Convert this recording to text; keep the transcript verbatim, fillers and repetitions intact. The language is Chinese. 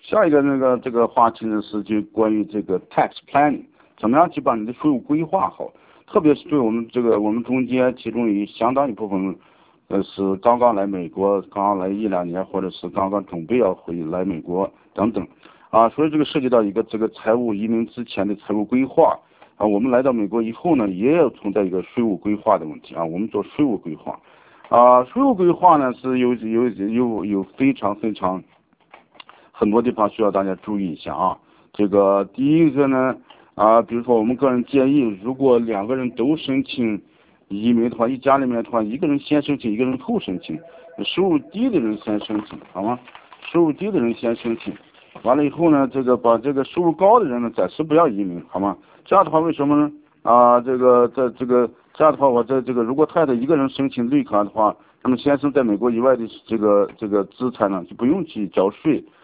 下一个那个这个话题呢是就关于这个 tax planning， 怎么样去把你的税务规划好，特别是对我们这个我们中间其中有相当一部分呃是刚刚来美国，刚刚来一两年，或者是刚刚准备要回来美国等等啊，所以这个涉及到一个这个财务移民之前的财务规划啊，我们来到美国以后呢，也有存在一个税务规划的问题啊，我们做税务规划啊，税务规划呢是有有有有非常非常很多地方需要大家注意一下啊。这个第一个呢啊，比如说我们个人建议，如果两个人都申请移民的话，一家里面的话，一个人先申请，一个人后申请，收入低的人先申请，好吗？收入低的人先申请，完了以后呢，这个把这个收入高的人呢暂时不要移民，好吗？这样的话为什么呢？啊，这个在这个这样的话，我在这个如果太太一个人申请绿卡的话，那么先生在美国以外的这个这个资产呢就不用去交税。